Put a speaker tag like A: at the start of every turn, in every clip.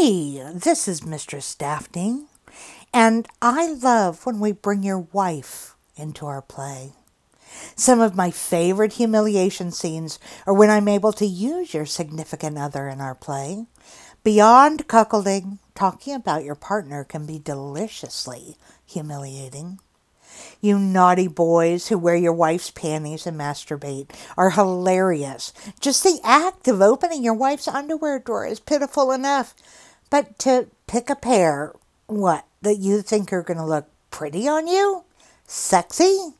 A: Hey, this is Mistress Daphne, and I love when we bring your wife into our play. Some of my favorite humiliation scenes are when I'm able to use your significant other in our play. Beyond cuckolding, talking about your partner can be deliciously humiliating. You naughty boys who wear your wife's panties and masturbate are hilarious. Just the act of opening your wife's underwear drawer is pitiful enough. But to pick a pair, what, that you think are going to look pretty on you? Sexy?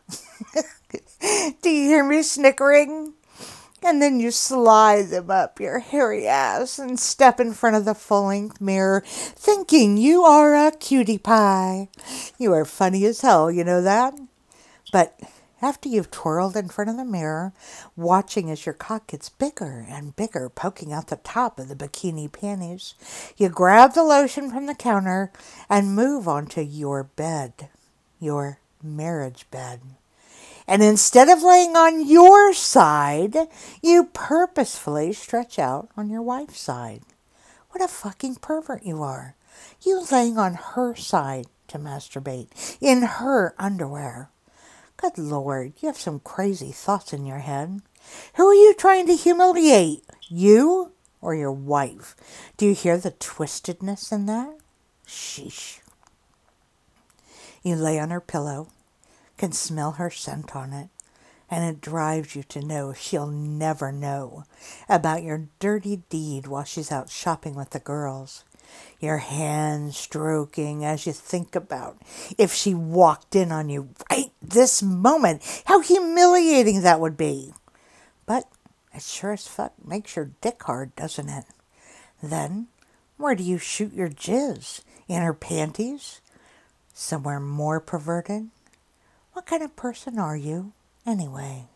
A: Do you hear me snickering? And then you slide them up your hairy ass and step in front of the full-length mirror, thinking you are a cutie pie. You are funny as hell, you know that? But after you've twirled in front of the mirror, watching as your cock gets bigger and bigger, poking out the top of the bikini panties, you grab the lotion from the counter and move onto your bed, your marriage bed. And instead of laying on your side, you purposefully stretch out on your wife's side. What a fucking pervert you are. You laying on her side to masturbate, in her underwear. Good Lord, you have some crazy thoughts in your head. Who are you trying to humiliate? You or your wife? Do you hear the twistedness in that? Sheesh. You lay on her pillow, can smell her scent on it, and it drives you to know she'll never know about your dirty deed while she's out shopping with the girls. Your hand stroking as you think about if she walked in on you right this moment, how humiliating that would be. But it sure as fuck makes your dick hard, doesn't it? Then, where do you shoot your jizz? In her panties? Somewhere more perverted? What kind of person are you, anyway?